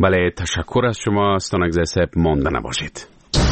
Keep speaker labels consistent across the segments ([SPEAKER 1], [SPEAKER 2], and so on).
[SPEAKER 1] بله، تشکر از شما. استانگزه سب مانده نباشید.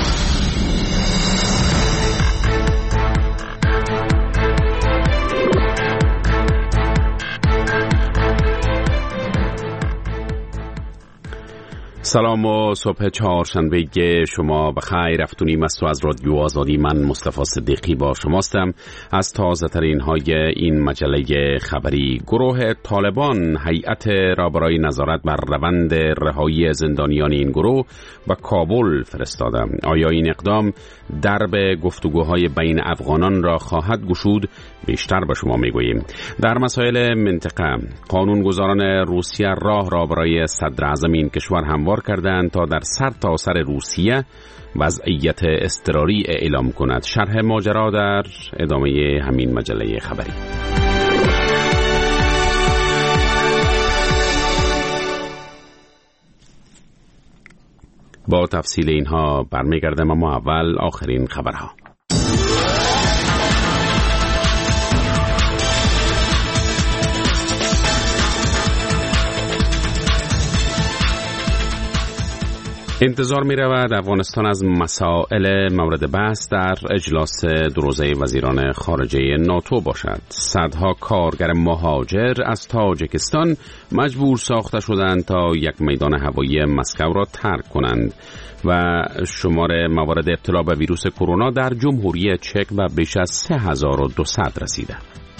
[SPEAKER 1] سلام و صبح چهارشنبه شما بخیر. افتونیم است و از رادیو آزادی. من مصطفی صدیقی با شماستم. از تازه ترین های این مجله خبری: گروه طالبان هیئت را برای نظارت بر روند رهایی زندانیان این گروه به کابل فرستاده. آیا این اقدام درب گفتگوهای بین افغانان را خواهد گشود؟ بیشتر به شما میگوییم. در مسائل منطقه: قانونگذاران روسیه راه را برای صدر اعظم این کشور هموار کردند تا در سرتاسر روسیه وضعیت اضطراری اعلام کند. شرح ماجرا در ادامه همین مجله خبری. با تفصیل اینها برمیگردم، اما اول آخرین خبرها. انتظار می رود افغانستان از مسائل مورد بحث در اجلاس دوروزه وزیران خارجه ناتو باشد. صدها کارگر مهاجر از تاجیکستان مجبور ساخته شدند تا یک میدان هوایی مسکو را ترک کنند و شمار موارد ابتلا به ویروس کرونا در جمهوری چک به بیش از 3200 رسیده.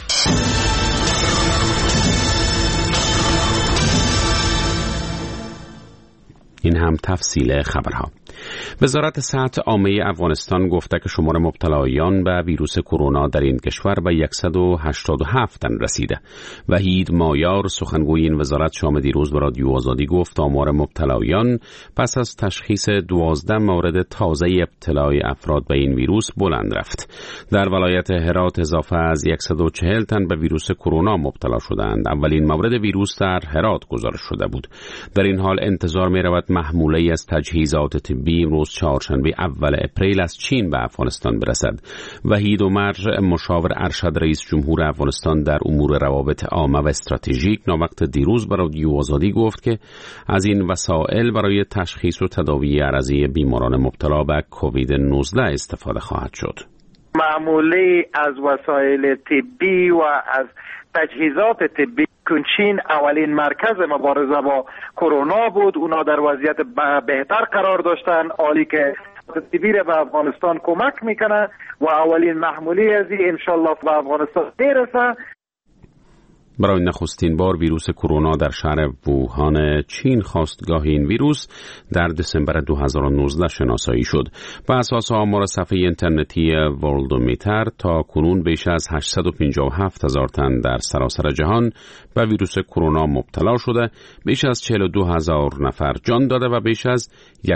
[SPEAKER 1] این هم تفصیل خبرها. وزارت صحت عامه افغانستان گفته که شمار مبتلایان به ویروس کرونا در این کشور به 187 تن رسیده. وحید مایار سخنگوی این وزارت شام دیروز به رادیو آزادی گفت آمار مبتلایان پس از تشخیص 12 مورد تازه ابتلای افراد به این ویروس بلند رفت. در ولایت هرات اضافه از 140 تن به ویروس کرونا مبتلا شدند. اولین مورد ویروس در هرات گزارش شده بود. در این حال انتظار می رود محموله از تجهیزات طبی امروز چهارشنبه اول اپریل از چین به افغانستان برسد. وحید عمر مشاور ارشد رئیس جمهور افغانستان در امور روابط عامه و استراتژیک ناوقت دیروز به رادیو آزادی گفت که از این وسایل برای تشخیص و تداوی عرضه بیماران مبتلا به کووید 19 استفاده خواهد شد.
[SPEAKER 2] محموله از وسایل طبی و از تجهیزات طبی چین اولین مرکز مبارزه با کرونا بود. اونا در وضعیت بهتر قرار داشتن، حالی که طبی به افغانستان کمک میکنه و اولین محموله از این انشالله به افغانستان میرسه.
[SPEAKER 1] برای نخستین بار ویروس کرونا در شهر ووهان چین خاستگاه این ویروس در دسامبر 2019 شناسایی شد. بر اساس آمار صفحه اینترنتی ورلدومیتر تا کنون بیش از 857,000 تن در سراسر جهان به ویروس کرونا مبتلا شده، بیش از 42,000 نفر جان داده و بیش از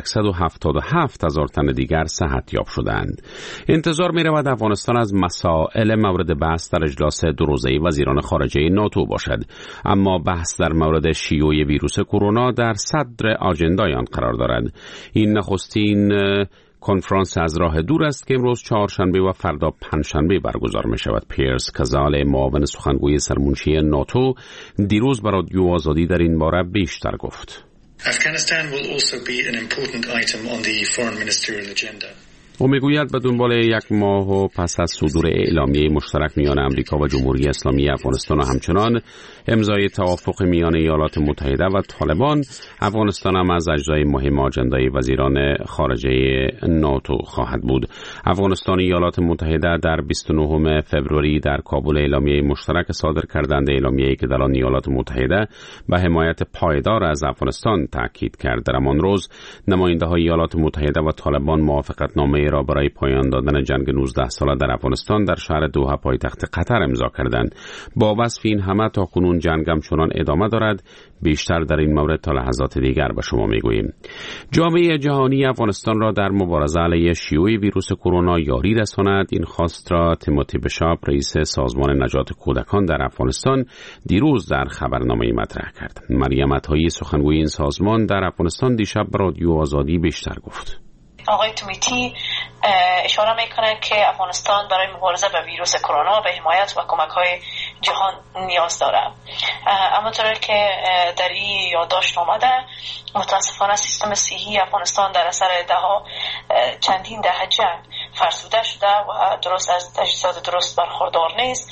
[SPEAKER 1] 177,000 تن دیگر صحت یاب شدند. انتظار می رود افغانستان از مسائل مورد بحث در اجلاس دوروزه وزیران خارجه ناتو باشد، اما بحث در مورد شیوع ویروس کرونا در صدر آجندای آن قرار دارد. این نخستین کنفرانس از راه دور است که امروز چهارشنبه و فردا پنجشنبه برگزار می شود. پیرس کازال معاون سخنگوی سرمنشی ناتو دیروز بر رادیو آزادی در این باره بیشتر گفت.
[SPEAKER 3] Afghanistan will also be an important item on the foreign ministerial agenda.
[SPEAKER 1] او میگوید به دنبال یک ماه و پس از صدور اعلامیه مشترک میان امریکا و جمهوری اسلامی افغانستان و همچنان امضای توافق میان ایالات متحده و طالبان، افغانستان هم از اجزای مهم آجندای وزیران خارجه ناتو خواهد بود. افغانستان و ایالات متحده در 29 فوریه در کابل اعلامیه مشترک صادر کردند، اعلامیه‌ای که در آن ایالات متحده به حمایت پایدار از افغانستان تاکید کرد. در همان روز نماینده‌های ایالات متحده و طالبان موافقتنامه را برای پایان دادن جنگ 19 ساله در افغانستان در شهر دوحه پایتخت قطر امضا کردند. با وصف این همه تاکنون جنگ همچنان ادامه دارد. بیشتر در این مورد تا لحظات دیگر به شما میگوییم. جامعه جهانی افغانستان را در مبارزه علیه شیوع ویروس کرونا یاری رساند. این خواست را تیموتی بشاپ رئیس سازمان نجات کودکان در افغانستان دیروز در خبرنامه مطرح کرد. مریم عطایی سخنگوی این سازمان در افغانستان دیشب به رادیو آزادی بیشتر گفت.
[SPEAKER 4] آقای تومیتی اشاره میکنند که افغانستان برای مبارزه با ویروس کرونا به حمایت و کمک‌های جهان نیاز داره. اما طوری که در این یادداشت آمده، متاسفانه سیستم صحی افغانستان در اثر چندین دهه جنگ فرسوده شده و درست از تجهیزات درست برخوردار نیست.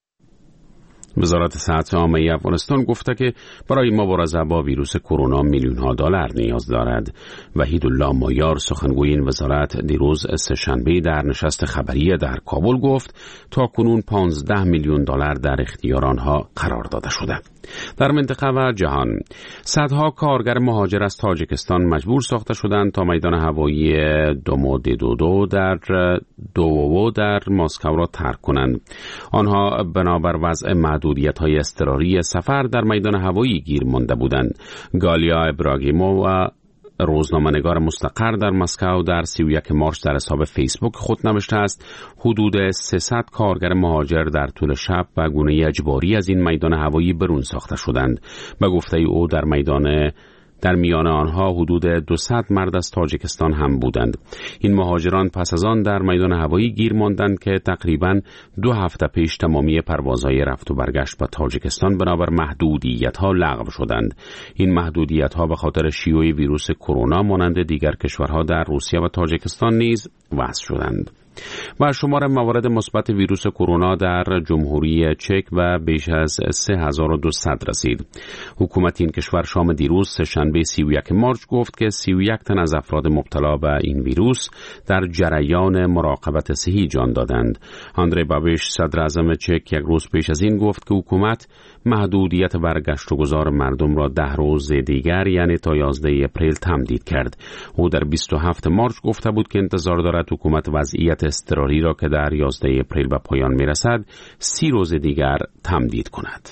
[SPEAKER 1] وزارت صحت عامه افغانستان گفته که برای مبارزه با ویروس کرونا میلیون‌ها دلار نیاز دارد. وحیدالله مایار سخنگوی این وزارت دیروز سه‌شنبه در نشست خبری در کابل گفت تا کنون 15 میلیون دلار در اختیار آنها قرار داده شده. در منطقه و جهان صدها کارگر مهاجر از تاجیکستان مجبور ساخته شدند تا میدان هوایی دوموددودو در دووو در مسکو را ترک کنند. آنها بنابر وضع محدودیت‌های اضطراری سفر در میدان هوایی گیر مانده بودند. گالیا ابراگیمو و روزنامه‌نگار مستقر در مسکو در 31 مارس در حساب فیسبوک خود نوشته است حدود 300 کارگر مهاجر در طول شب و گونه اجباری از این میدان هوایی برون ساخته شدند. به گفته او در میان آنها حدود 200 مرد از تاجیکستان هم بودند. این مهاجران پس از آن در میدان هوایی گیر ماندند که تقریباً 2 هفته پیش تمامی پروازهای رفت و برگشت به تاجیکستان بنابر محدودیت‌ها لغو شدند. این محدودیت‌ها به خاطر شیوع ویروس کرونا مانند دیگر کشورها در روسیه و تاجیکستان نیز وضع شدند. و شمار موارد مثبت ویروس کرونا در جمهوری چک و بیش از 3200 رسید. حکومت این کشور شام دیروز سه‌شنبه 31 مارس گفت که 31 تن از افراد مبتلا به این ویروس در جریان مراقبت صحی جان دادند. آندری بابیش صدر اعظم چک یک روز پیش از این گفت که حکومت محدودیت برگشت و گذار مردم را 10 روز دیگر یعنی تا 11 اپریل تمدید کرد. او در 27 مارس گفته بود که انتظار دارد حکومت وضعیت اضطراری را که در 11 اپریل به پایان میرسد 30 روز دیگر تمدید کند.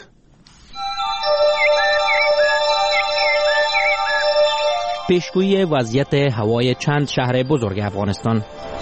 [SPEAKER 5] پیشگویی وضعیت هوای چند شهر بزرگ افغانستان.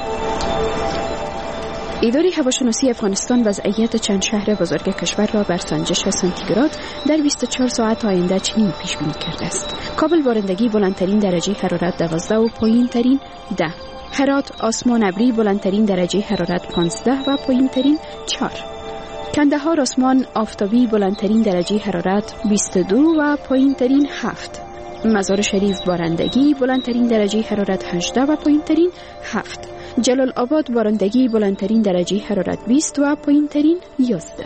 [SPEAKER 6] اداره هواشناسی افغانستان وضعیت چند شهر بزرگ کشور را بر سنجش سانتیگراد در 24 ساعت آینده چنین پیش بینی کرده است: کابل بارندگی بلندترین درجه حرارت 12 و پایینترین 10. هرات آسمان ابری بلندترین درجه حرارت 15 و پایینترین 4. کندهار آسمان آفتابی بلندترین درجه حرارت 22 و پایینترین 7. مزار شریف بارندگی بلندترین درجه حرارت 18 و پایینترین 7. جلال آباد بارندگی بلندترین درجه حرارت 20 و پایینترین 11.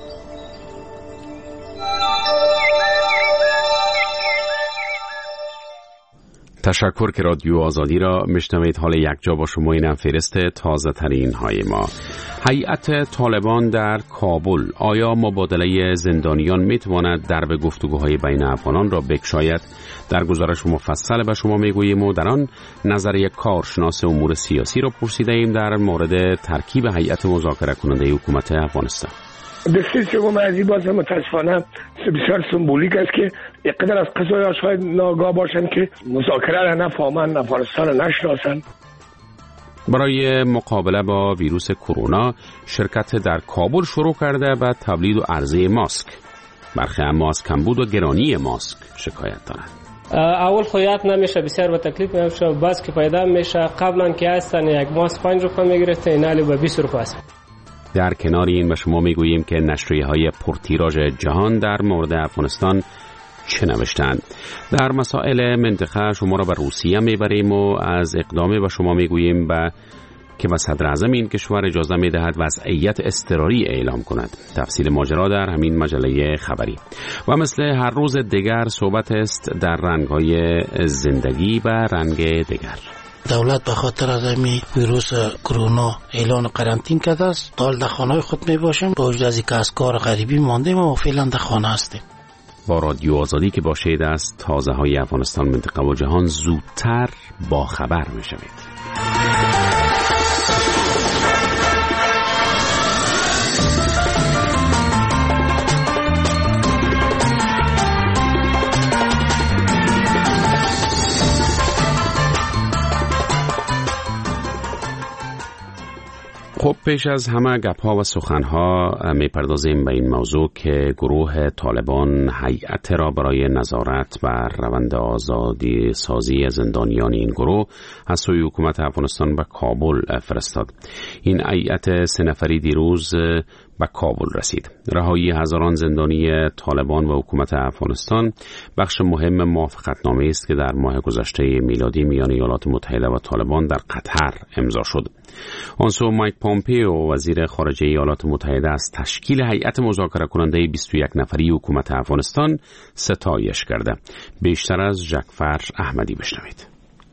[SPEAKER 1] تشکر که رادیو آزادی را میشنوید. حال یک جا با شما اینم فهرست تازه ترین های ما. هیئت طالبان در کابل آیا مبادله زندانیان میتواند درب گفتگوهای بین افغانان را بگشاید؟ در گزارش مفصل به شما میگوییم و در آن نظر یک کارشناس امور سیاسی را پرسیده ایم در مورد ترکیب هیئت مذاکره کننده حکومت افغانستان.
[SPEAKER 7] دسته سوم از این باز متاسفانه بسیار سمبولیک است که یقدر از قضایا شاید ناگاه باشند که مذاکره را نفهمند، افغانستان را نشناسند.
[SPEAKER 1] برای مقابله با ویروس کرونا شرکت در کابل شروع کرده به تولید و عرضه ماسک. برخی اما از کمبود و گرانی ماسک شکایت دارند.
[SPEAKER 8] اول خودت نمیشه، بسیار با تکلیف میشه، بس که پیدا میشه قبلا که هستن یک ماسک 5 روپیه میگرفت، اینالی به 20 روپیه است.
[SPEAKER 1] در کنار این به شما میگوییم که نشریه‌های پرتیراژ جهان در مورد افغانستان چه نوشتند. در مسائل منطقه شما را به روسیه میبریم و از اقدامی به شما میگوییم که به صدر اعظم این کشور اجازه میدهد وضعیت اضطراری اعلام کند. تفصیل ماجرا در همین مجله خبری. و مثل هر روز دیگر صحبت است در رنگ‌های زندگی و رنگ دیگر.
[SPEAKER 9] دولت به خاطر از این ویروس کرونا اعلان قرنطینه کرده است. حال در خانه خود می باشیم، با وجود از اینکه از کار غریبی ماندیم و فعلا در خانه هستیم.
[SPEAKER 1] با رادیو آزادی که باشید از تازه های افغانستان، منطقه و جهان زودتر با خبر می شوید. خب پیش از همه گپ‌ها و سخن‌ها می‌پردازیم به این موضوع که گروه طالبان هیئت را برای نظارت بر روند آزادی سازی زندانیان این گروه از سوی حکومت افغانستان به کابل فرستاد. این هیئت 3 نفری دیروز به کابل رسید. رهایی هزاران زندانی طالبان و حکومت افغانستان بخش مهم موافقتنامه است که در ماه گذشته میلادی میان ایالات متحده و طالبان در قطر امضا شد. آن سو مایک پامپئو وزیر خارجه ایالات متحده از تشکیل هیئت مذاکره کننده 21 نفری حکومت افغانستان ستایش کرده. بیشتر از جعفر احمدی بشنوید.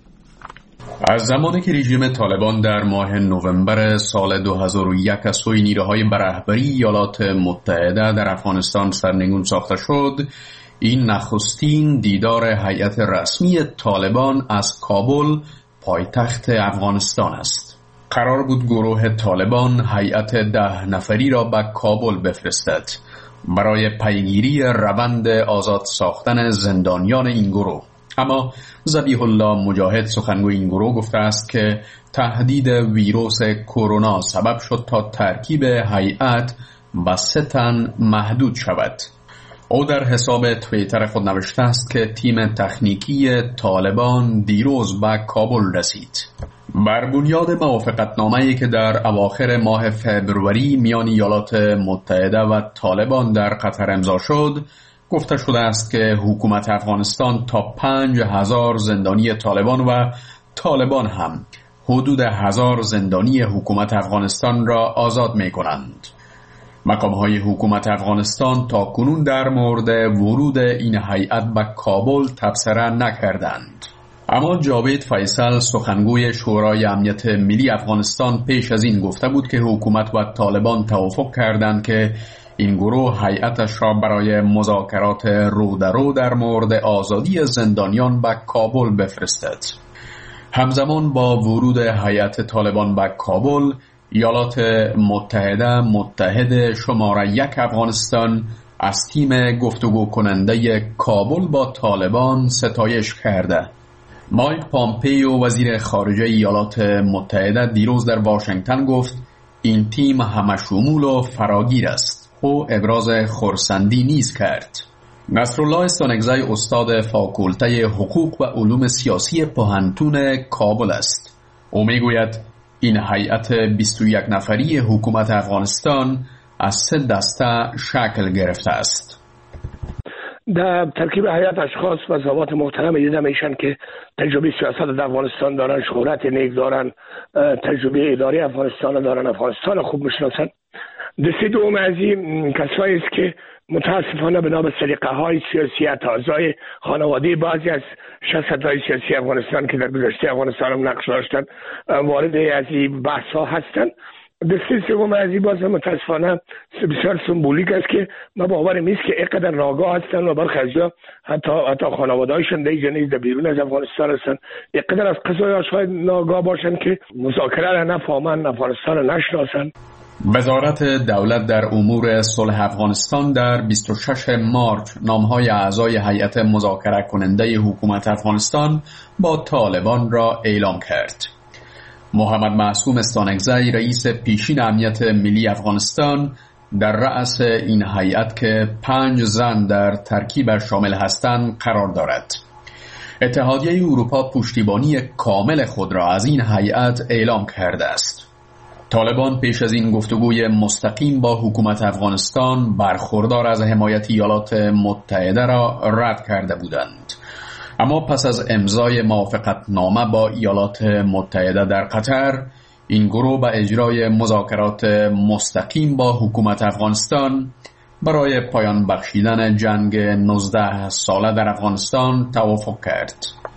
[SPEAKER 10] از زمانی که رژیم طالبان در ماه نوامبر سال 2001 از سوی نیروهای به رهبری ایالات متحده در افغانستان سرنگون ساخته شد، این نخستین دیدار هیئت رسمی طالبان از کابل پایتخت افغانستان است. قرار بود گروه طالبان هیئت 10 نفری را به کابل بفرستد برای پیگیری روند آزاد ساختن زندانیان این گروه. اما ذبیح الله مجاهد سخنگوی این گروه گفته است که تهدید ویروس کرونا سبب شد تا ترکیب هیئت به 3 تن محدود شود. او در حساب توییتر خود نوشته است که تیم تکنیکی طالبان دیروز به کابل رسید. بر بنیاد موافقتنامه‌ای که در اواخر ماه فوریه میان ایالات متحده و طالبان در قطر امضا شد، گفته شده است که حکومت افغانستان تا 5000 زندانی طالبان و طالبان هم حدود 1000 زندانی حکومت افغانستان را آزاد می کنند. مقام‌های حکومت افغانستان تا کنون در مورد ورود این هیئت به کابل تبصره نکردند. اما جاوید فیصل سخنگوی شورای امنیت ملی افغانستان پیش از این گفته بود که حکومت و طالبان توافق کردند که این گروه هیئتش را برای مذاکرات رو در مورد آزادی زندانیان به کابل بفرستد. همزمان با ورود هیئت طالبان به کابل، ایالات متحده متحد شماره 1 افغانستان از تیم گفتگو کننده کابل با طالبان ستایش کرده. مایک پامپئو وزیر خارجه ایالات متحده دیروز در واشنگتن گفت این تیم همشمول و فراگیر است. او ابراز خرسندی نیز کرد. نصرالله استانکزی استاد فاکولته حقوق و علوم سیاسی پوهنتون کابل است. او میگوید این هیئت 21 نفری حکومت افغانستان از 3 دسته شکل گرفته است.
[SPEAKER 7] در ترکیب هیئت اشخاص و ضوابط محترم دیده میشن که تجربه سیاست در افغانستان دارن، شهرت نیک دارن، تجربه اداری افغانستان دارن، افغانستان خوب میشناسن. دسته دوم از این کسایی است که متاسفانه بنا به سلیقه های سیاسی اعضای خانواده بعضی از شخصیت‌های سیاسی افغانستان که در گذشته افغانستان هم نقش داشتن وارد از این بحث ها هستند. دسته سوم از این باز متاسفانه بسیار سمبولیک است که ما باورم نیست که اینقدر ناگاه هستند و برخی از حتی خانواده‌هایشان در بیرون از افغانستان هستند، اینقدر از قضایا شاید ناگاه باشند که مذاکره را نفهمند، افغانستان را نشناسند.
[SPEAKER 10] وزارت دولت در امور صلح افغانستان در 26 مارچ نامهای اعضای هیئت مذاکره کننده حکومت افغانستان با طالبان را اعلام کرد. محمد معصوم استانکزی رئیس پیشین امنیت ملی افغانستان در رأس این هیئت که 5 زن در ترکیبش شامل هستند قرار دارد. اتحادیه اروپا پشتیبانی کامل خود را از این هیئت اعلام کرده است. طالبان پیش از این گفتگوی مستقیم با حکومت افغانستان برخوردار از حمایت ایالات متحده را رد کرده بودند. اما پس از امضای موافقتنامه با ایالات متحده در قطر، این گروه به اجرای مذاکرات مستقیم با حکومت افغانستان برای پایان بخشیدن جنگ 19 ساله در افغانستان توافق کرد.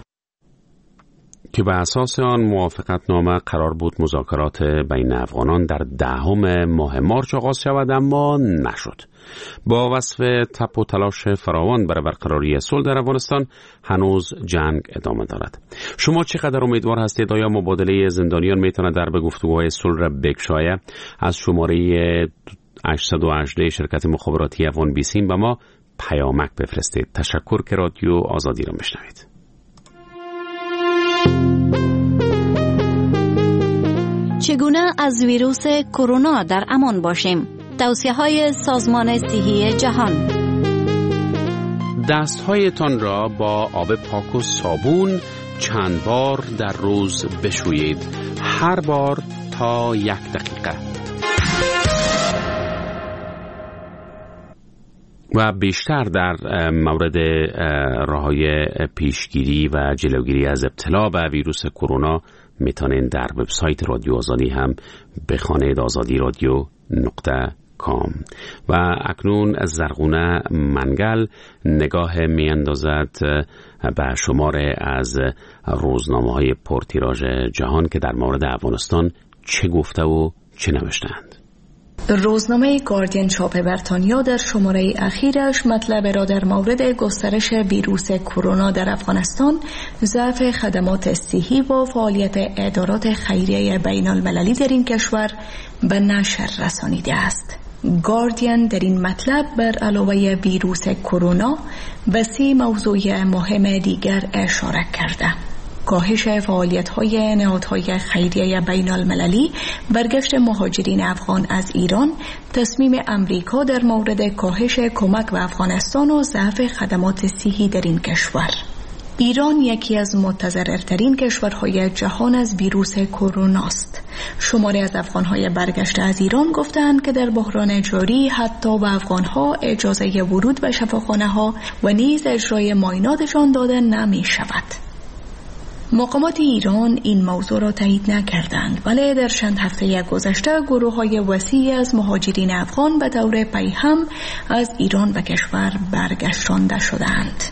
[SPEAKER 1] که به اساس آن موافقتنامه قرار بود مذاکرات بین افغانان در 10 ماه مارچ آغاز شود، اما نشد. با وصف تپ و تلاش فراوان برای برقراری صلح در افغانستان هنوز جنگ ادامه دارد. شما چقدر امیدوار هستید آیا مبادله زندانیان میتونه در به گفتگوهای صلح را بکشاید؟ از شماره 818 شرکت مخابراتی افغان بیسیم به ما پیامک بفرستید. تشکر که رادیو آزادی را میشنوید.
[SPEAKER 11] چگونه از ویروس کرونا در امان باشیم؟ توصیه‌های سازمان صحی جهان.
[SPEAKER 1] دست‌هایتان را با آب پاک و صابون چند بار در روز بشویید، هر بار تا 1 دقیقه. و بیشتر در مورد راه‌های پیشگیری و جلوگیری از ابتلا به ویروس کرونا میتونین در وبسایت رادیو آزادی هم بخوانید، azadiradyo.com. و اکنون زرغونه منگل نگاه میاندازد به شماره از روزنامه‌های پرتیراژ جهان که در مورد افغانستان چه گفته و چه نوشتند.
[SPEAKER 12] روزنامه گاردین چاپ بریتانیا در شماره اخیرش مطلب را در مورد گسترش ویروس کرونا در افغانستان، ضعف خدمات صحی و فعالیت ادارات خیریه بین المللی در این کشور به نشر رسانیده است. گاردین در این مطلب بر علاوه ویروس کرونا به 3 موضوع مهم دیگر اشاره کرده: کاهش فعالیت‌های نهادهای خیریه بین المللی، برگشت مهاجرین افغان از ایران، تصمیم امریکا در مورد کاهش کمک به افغانستان و ضعف خدمات صحی در این کشور. ایران یکی از متضررترین کشورهای جهان از ویروس کرونا است. شماری از افغان‌های برگشته از ایران گفتند که در بحران جاری حتی به افغان‌ها اجازه ورود به شفاخانه‌ها و نیز اجرای معایناتشان داده نمی‌شود. مقامات ایران این موضوع را تایید نکردند، ولی در چند هفته گذشته گروه‌های وسیعی از مهاجرین افغان به طور پیهم از ایران به کشور برگشتانده شدند.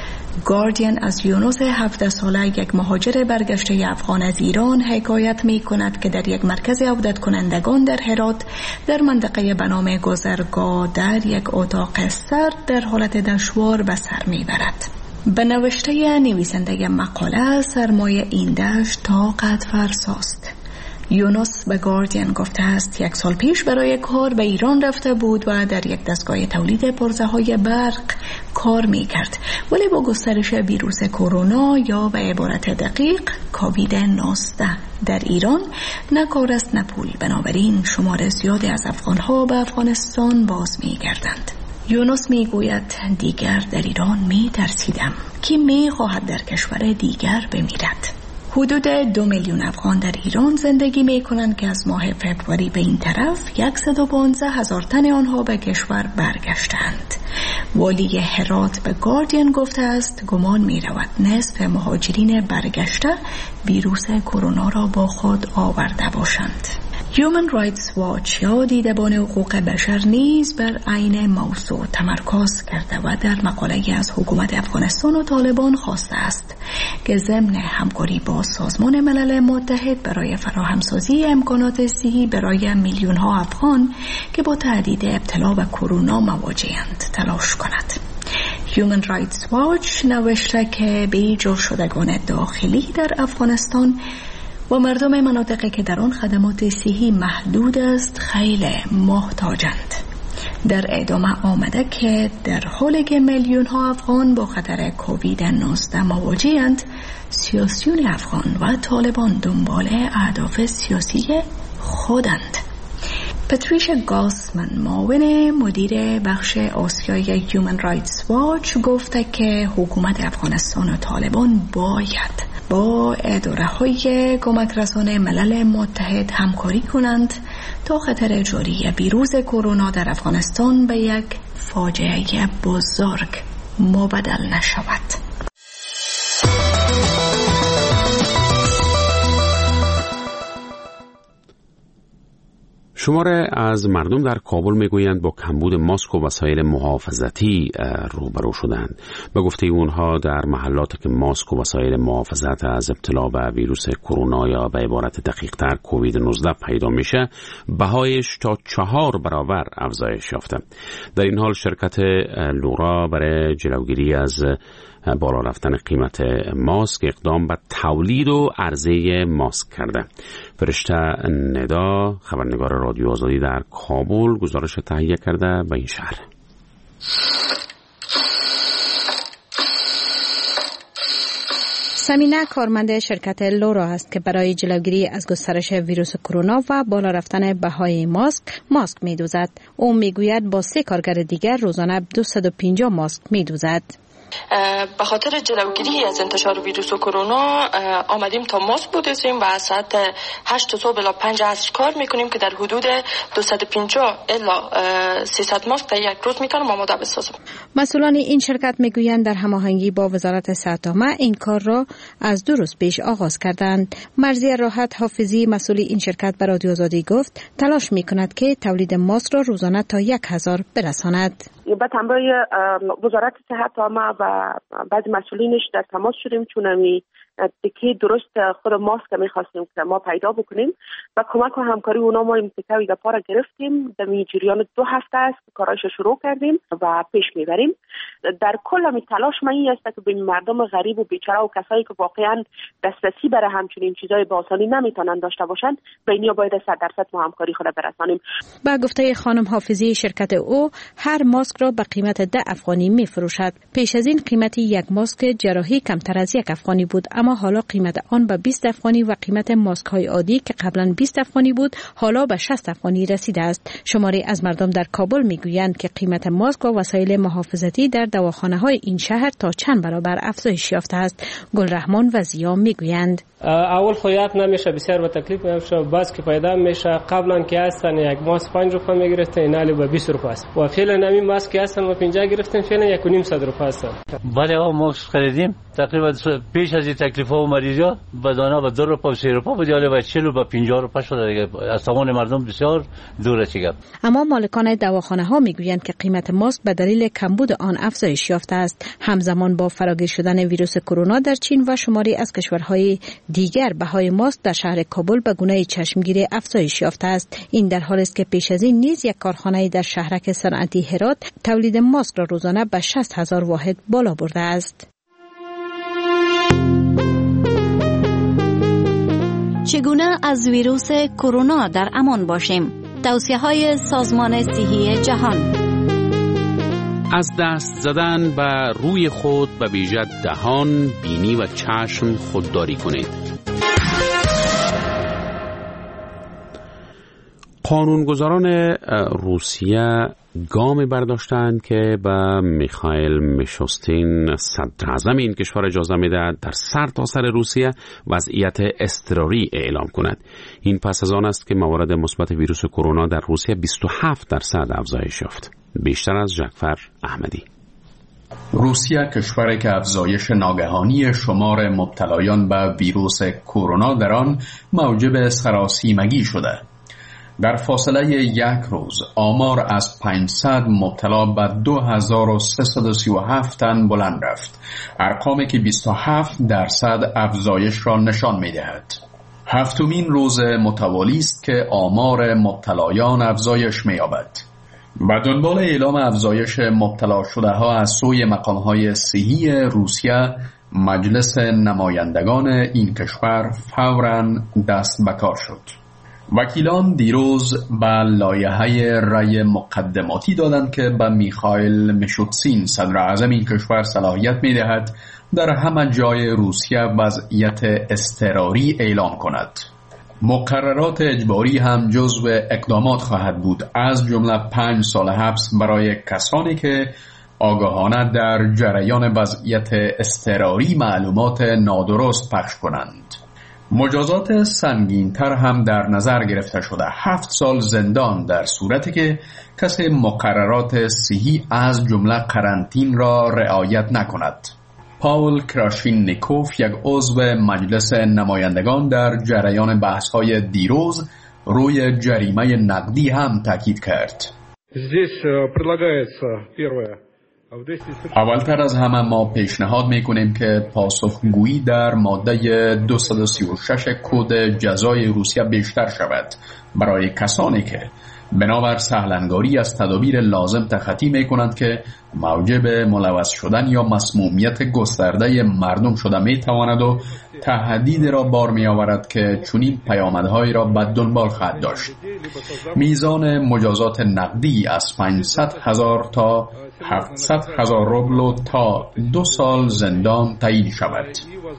[SPEAKER 12] گاردین از یونس 17 ساله، یک مهاجر برگشته افغان از ایران، حکایت می کند که در یک مرکز عودت کنندگان در هرات در منطقه به نام گذرگاه در یک اتاق سرد در حالت دشوار به سر می برد. به نوشته نویسنده مقاله، سرمایه این دشت طاقت فرساست. یونس به گاردین گفته است 1 سال پیش برای کار به ایران رفته بود و در یک دستگاه تولید پرزه‌های برق کار می‌کرد، ولی با گسترش ویروس کرونا یا به عبارت دقیق کووید 19 در ایران نه کار است نه پول، بنابراین شمار زیادی از افغان‌ها به افغانستان باز می‌گردند. یونس میگوید دیگر در ایران می‌ترسیدم که می‌خواهد در کشور دیگر بمیرد. حدود 2 میلیون افغان در ایران زندگی می‌کنند که از ماه فوریه به این طرف 115,000 تن آنها به کشور برگشتند. والی هرات به گاردین گفته است گمان می‌رود نصف مهاجرین برگشته ویروس کرونا را با خود آورده باشند. Human Rights Watch یا دیدبان حقوق بشر نیز بر عین موضوع تمرکز کرده و در مقاله از حکومت افغانستان و طالبان خواسته است که ضمن همکاری با سازمان ملل متحد برای فراهمسازی امکانات صحی برای میلیون‌ها افغان که با تهدید ابتلا به کرونا مواجه‌اند تلاش کند. Human Rights Watch نوشته که بیجا شدگان داخلی در افغانستان و مردم مناطقی که در آن خدمات صحی محدود است خیلی محتاجند. در ادامه آمده که در حالی که میلیون ها افغان با خطر کووید 19 مواجه‌اند، سیاسیون افغان و طالبان دنبال اهداف سیاسی خودند. پتریشا گاسمن، معاون مدیر بخش آسیای Human Rights Watch، گفته که حکومت افغانستان و طالبان باید با اداره‌های کمک رسانه ملل متحد همکاری کنند تا خطر جاری ویروس کرونا در افغانستان به یک فاجعه بزرگ مبدل نشود.
[SPEAKER 1] شماره از مردم در کابل میگویند با کمبود ماسک و وسایل محافظتی روبرو شدند. به گفته اونها در محلات که ماسک و وسایل محافظت از ابتلا به ویروس کرونا یا به عبارت دقیق‌تر کووید 19 پیدا میشه، بهایش تا 4 برابر افزایش یافته. در این حال شرکت لورا برای جلوگیری از بالا رفتن قیمت ماسک اقدام به تولید و عرضه ماسک کرده. فرشته ندا، خبرنگار رادیو آزادی در کابل، گزارش تهیه کرده به این شهر.
[SPEAKER 6] سمینه کارمند شرکت لورا است که برای جلوگیری از گسترش ویروس کرونا و بالا رفتن بهای ماسک می‌دوزد. او میگوید با 3 کارگر دیگر روزانه 250 ماسک می‌دوزد.
[SPEAKER 13] به خاطر جلوگیری از انتشار ویروس کرونا آمدیم تا ماسک بدوزیم و از ساعت 8 صبح الی 5 عصر کار میکنیم که در حدود 250 الی 300 ماسک در یک روز میتونم آماده بسازم.
[SPEAKER 6] مسئولان این شرکت میگویند در هماهنگی با وزارت صحت عامه این کار را از 2 روز پیش آغاز کردند. مرضیه راحت حافظی مسئول این شرکت به رادیو آزادی گفت تلاش میکند که تولید ماسک را روزانه تا 1000 برساند.
[SPEAKER 14] به همراه وزارت صحت عامه و بعضی مسئولینش در تماس شدیم چون تکه درست خود ماسک میخواستیم که ما پیدا بکنیم و کمک و همکاری اونا ما این تکه و گپا را گرفتیم. در جریان 2 هفته است که کارایش شروع کردیم و پیش میبریم. در کل همین تلاش ما این است که به مردم غریب و بیچاره و کسایی که واقعا دسترسی برای همچنین چیزای با آسانی نمیتونن داشته باشند به اینیا باید 100% ما همکاری خود برسانیم.
[SPEAKER 6] با گفته خانم حافظی شرکت او هر ماسک را به قیمت 10 افغانی میفروشد. پیش از این قیمت یک ماسک جراحی کمتر از 1 افغانی بود، اما حالا قیمت آن به 20 افغانی و قیمت ماسک های عادی که قبلا 20 افغانی بود حالا به 60 افغانی رسیده است. شماری از مردم در کابل میگویند که قیمت ماسک و وسایل محافظتی در دواخانه های این شهر تا چند برابر افزایش یافته است. گلرحمان و زیا میگویند
[SPEAKER 8] اول خو یاد نمیشه، بسیار با تکلیف میشه. باز که پیدا میشه قبلا که هستن یک ماسک 5 روپیه میگرفتن اینالی با 20 روپیه است و فعلا همین ماسک هستن و 50 گرفتن فعلا 1.5 روپیه است.
[SPEAKER 15] بله ماسک خریدیم تقریبا پیش از این تکلیف ها و مریضا بدانا با 2 روپیه و 3 روپیه بود، حالا با 40 و 50 روپیه شده دیگه. از توان مردم بسیار دوره چیگه.
[SPEAKER 6] اما مالکان دواخانه ها میگویند که قیمت ماسک به دلیل کمبود آن افزایش یافته است. همزمان با فراگیر شدن ویروس کرونا در چین و شماری از کشورهای دیگر بهای ماسک در شهر کابل به گونه چشمگیری افزایش یافته است. این در حالی است که پیش از این نیز یک کارخانه در شهرک صنعتی هرات تولید ماسک را روزانه به 60,000 واحد بالا برده است.
[SPEAKER 11] چگونه از ویروس کرونا در امان باشیم؟ توصیه‌های سازمان صحی جهان.
[SPEAKER 1] از دست زدن به روی خود به ویژه دهان، بینی و چشم خودداری کنید. قانونگذاران روسیه گام برداشتند که به میخائیل میشوستین صدر اعظم این کشور اجازه میدهد در سرتاسر روسیه وضعیت اضطراری اعلام کند. این پس از آن است که موارد مثبت ویروس کرونا در روسیه 27% افزایش یافت. بیشتر از جعفر احمدی.
[SPEAKER 10] روسیه کشوری که افزایش ناگهانی شمار مبتلایان به ویروس کرونا در آن موجب سراسیمگی شده. در فاصله 1 روز آمار از 500 مبتلا به 2337 تن بلند رفت، ارقامی که 27% افزایش را نشان می‌دهد. هفتمین روز متوالی است که آمار مبتلایان افزایش می‌یابد. به دنبال اعلام افزایش مبتلا شده ها از سوی مقام‌های صحی روسیه، مجلس نمایندگان این کشور فوراً دست به کار شد. وکیلان دیروز به لایحه رأی مقدماتی دادند که به میخائیل میشوستین صدر اعظم این کشور صلاحیت می‌دهد در همه جای روسیه وضعیت اضطراری اعلام کند. مقررات اجباری هم جزو اقدامات خواهد بود، از جمله 5 سال حبس برای کسانی که آگاهانه در جریان وضعیت اضطراری معلومات نادرست پخش کنند. مجازات سنگین‌تر هم در نظر گرفته شده، 7 سال زندان در صورتی که کسی مقررات صحی از جمله قرنطین را رعایت نکند. پاول کراشینیکوف، یک عضو مجلس نمایندگان، در جریان بحث‌های دیروز روی جریمه نقدی هم تاکید کرد. اولتر از همه ما پیشنهاد میکنیم که پاسخگویی در ماده 236 کد جزای روسیه بیشتر شود برای کسانی که بنابر سهلنگاری از تدابیر لازم تخطی میکنند که موجب ملوث شدن یا مسمومیت گسترده مردم شده میتواند و تهدید را بار میآورد که چنین پیامدهایی را به دنبال خواهد داشت. میزان مجازات نقدی از 500,000 تا 700,000 روبل تا 2 سال زندان تعیین شود.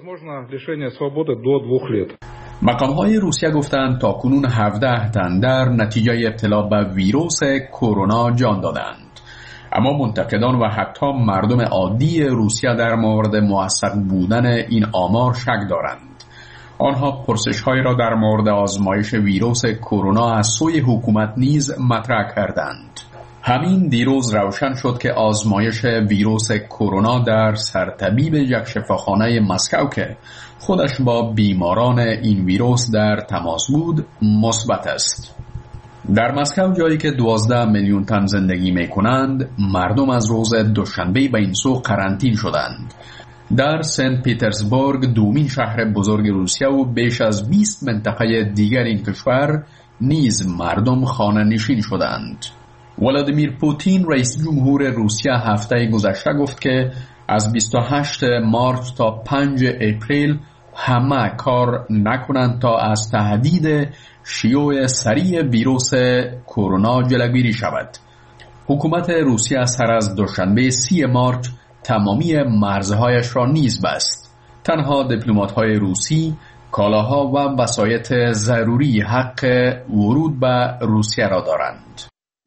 [SPEAKER 10] مقام‌های روسیه گفتند تاکنون 17 تن در نتیجه ابتلا به ویروس کرونا جان دادند. اما منتقدان و حتی مردم عادی روسیه در مورد موثق بودن این آمار شک دارند. آنها پرسش‌هایی را در مورد آزمایش ویروس کرونا از سوی حکومت نیز مطرح کردند. همین دیروز روشن شد که آزمایش ویروس کرونا در سرطبیب یک شفاخانه مسکو که خودش با بیماران این ویروس در تماس بود مثبت است. در مسکو، جایی که 12 میلیون تن زندگی می کنند، مردم از روز دوشنبه به این سو قرنطین شدند. در سنت پیترزبورگ، دومین شهر بزرگ روسیه و بیش از 20 منطقه دیگر این کشور نیز مردم خانه نشین شدند. ولادیمیر پوتین رئیس جمهور روسیه هفته گذشته گفت که از 28 مارچ تا 5 اپریل همه کار نکنند تا از تهدید شیوع سریع ویروس کرونا جلوگیری شود. حکومت روسیه سر از دوشنبه 30 مارچ تمامی مرزهایش را نیز بست. تنها دیپلمات‌های روسی کالاها و وسایط ضروری حق ورود به روسیه را دارند.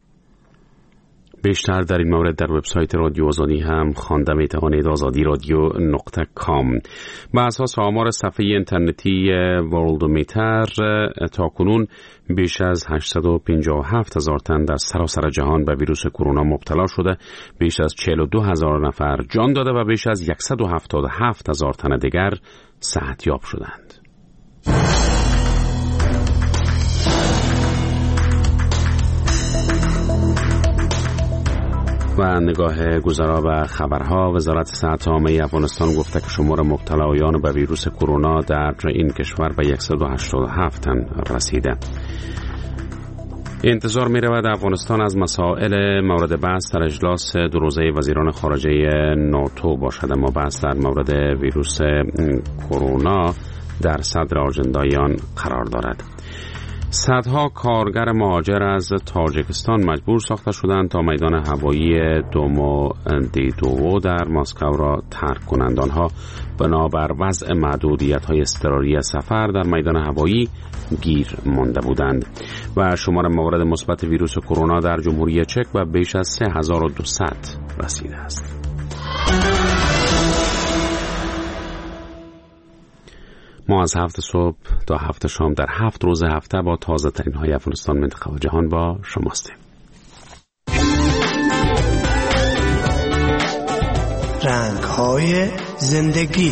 [SPEAKER 1] بیشتر در این مورد در وبسایت رادیو آزادی هم خوانده می‌توانید. azadiradyo.com. بر اساس آمار صفحه اینترنتی ورلدومیتر تاکنون بیش از 857,000 تن در سراسر جهان به ویروس کرونا مبتلا شده، بیش از 42,000 نفر جان داده و بیش از 177,000 تن دیگر صحتیاب شدند. و نگاه گذرا به خبرها. وزارت صحت عامه افغانستان گفته که شمار مبتلایان به ویروس کرونا در این کشور به 187 تن رسیده. انتظار می رود افغانستان از مسائل مورد بحث در اجلاس دو روزه وزیران خارجه ناتو باشد، اما بحث در مورد ویروس کرونا در صدر آجندای آن قرار دارد. صدها کارگر مهاجر از تاجیکستان مجبور ساخته شدند تا میدان هوایی دومودیدوو در مسکو را ترک کنند. آنها بنابر وضع محدودیت‌های اضطراری سفر در میدان هوایی گیر مانده بودند. و شمار موارد مثبت ویروس کرونا در جمهوری چک به بیش از 3200 رسیده است. ما از 7 صبح تا 7 شام در 7 روز هفته با تازه ترین های افغانستان، منطقه و جهان با شماستیم.
[SPEAKER 16] رنگ های زندگی.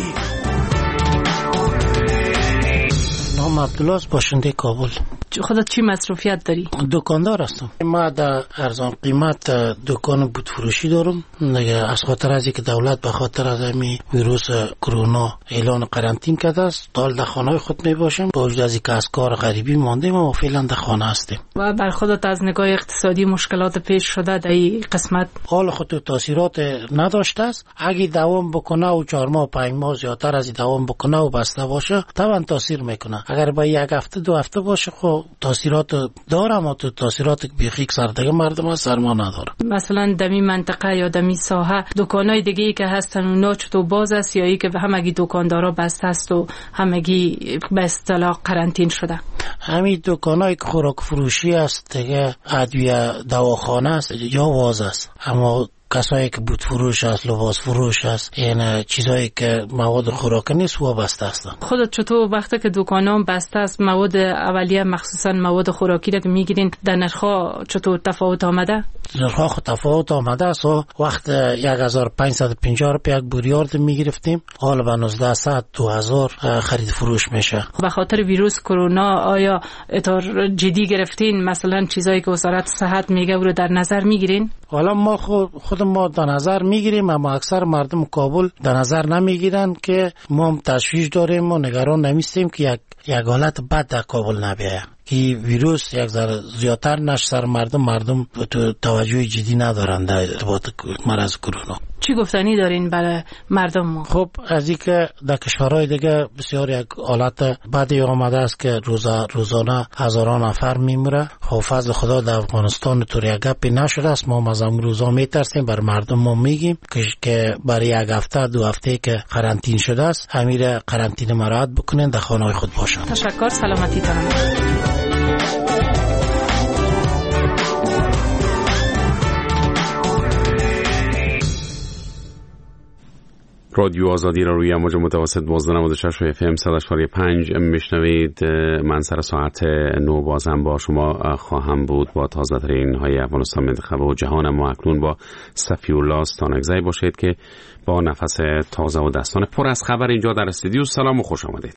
[SPEAKER 9] نام عبدالله، باشنده کابل.
[SPEAKER 17] خودت چی مصروفیت داری؟
[SPEAKER 9] دکاندار هستم. ما در ارزان قیمت دکان بود فروشی دارم. از خاطر از اینکه دولت به خاطر از همین ویروس کرونا اعلان قرنطین کرده است، دال در خانه خود می باشیم. با وجود از اینکه از کار غریبی ماندیم و فعلا در خانه هستیم.
[SPEAKER 17] و بر خودت از نگاه اقتصادی مشکلات پیش شده در این قسمت؟
[SPEAKER 9] حال خود تاثیرات نداشته است. اگه دوام بکنه و 4 ماه 5 ماه زیادتر از دوام بکنه و بسته باشه، طبعا تاثیر میکنه. اگر با 1 هفته 2 هفته باشه خب تاثیرات داره، اما تاثیرات بیخی سردگی مردم ها سرما نداره.
[SPEAKER 17] مثلا دمی منطقه یا دمی ساحه دکانای دیگه ای که هستن اونا چطور باز است یا ای که همگی دکاندارا بسته است و همگی به اصطلاح قرنطین شده؟
[SPEAKER 9] همین دکانای که خوراک فروشی است دیگه، ادویه دواخانه است یا واز است، اما کسایی که بود فروش است، لباس فروش است، یعنی چیزایی که مواد خوراکی نیست وابسته هستن.
[SPEAKER 17] خودت چطور وقتی که دکانام بسته است مواد اولیه مخصوصا مواد خوراکی را که میگیرین در نرخ‌ها چطور تفاوت آمده؟
[SPEAKER 9] نرخ‌ها خود تفاوت آمده است. وقت 1550 روپیه یک بوریارد میگرفتیم، حالا به 1900 2000 خرید فروش میشه.
[SPEAKER 17] به خاطر ویروس کرونا آیا اطار جدی گرفتین؟ مثلا چیزایی که وزارت صحت میگه رو در نظر میگیرین؟
[SPEAKER 9] حالا ما خود ما در نظر میگیریم، اما اکثر مردم کابل در نظر نمیگیرن که ما هم تشویش داریم و نگران نمیستیم که یک حالت بد در کابل نبیه، که ویروس یک ذره زیادتر نشه سر مردم توجه جدی ندارن در ارتباط مرض کرونا.
[SPEAKER 17] چی گفتنی دارین برای مردم ما؟
[SPEAKER 9] خب از این که در کشورهای دیگه بسیار یک حالت بدی آمده است که روزانه هزاران نفر میمیره. خب فضل خدا در افغانستان طور یک گپی نشده است. ما از این روزا میترسیم، بر مردم ما میگیم که برای 1 هفته 2 هفته که قرنطین شده است همین قرنطینه مراعات بکنین، در خانه خود باشن.
[SPEAKER 17] تشکر، سلامتی تان.
[SPEAKER 1] رادیو آزادی را روی امواج متوسط 1296 و FM 100.5 میشنوید. من سر ساعت 9 بازم با شما خواهم بود با تازه ترین های افغانستان، منطقه و جهان. اما اکنون با صفی الله ستانکزی باشید که با نفس تازه و دستان پر از خبر اینجا در استودیو. سلام و خوش آمدید.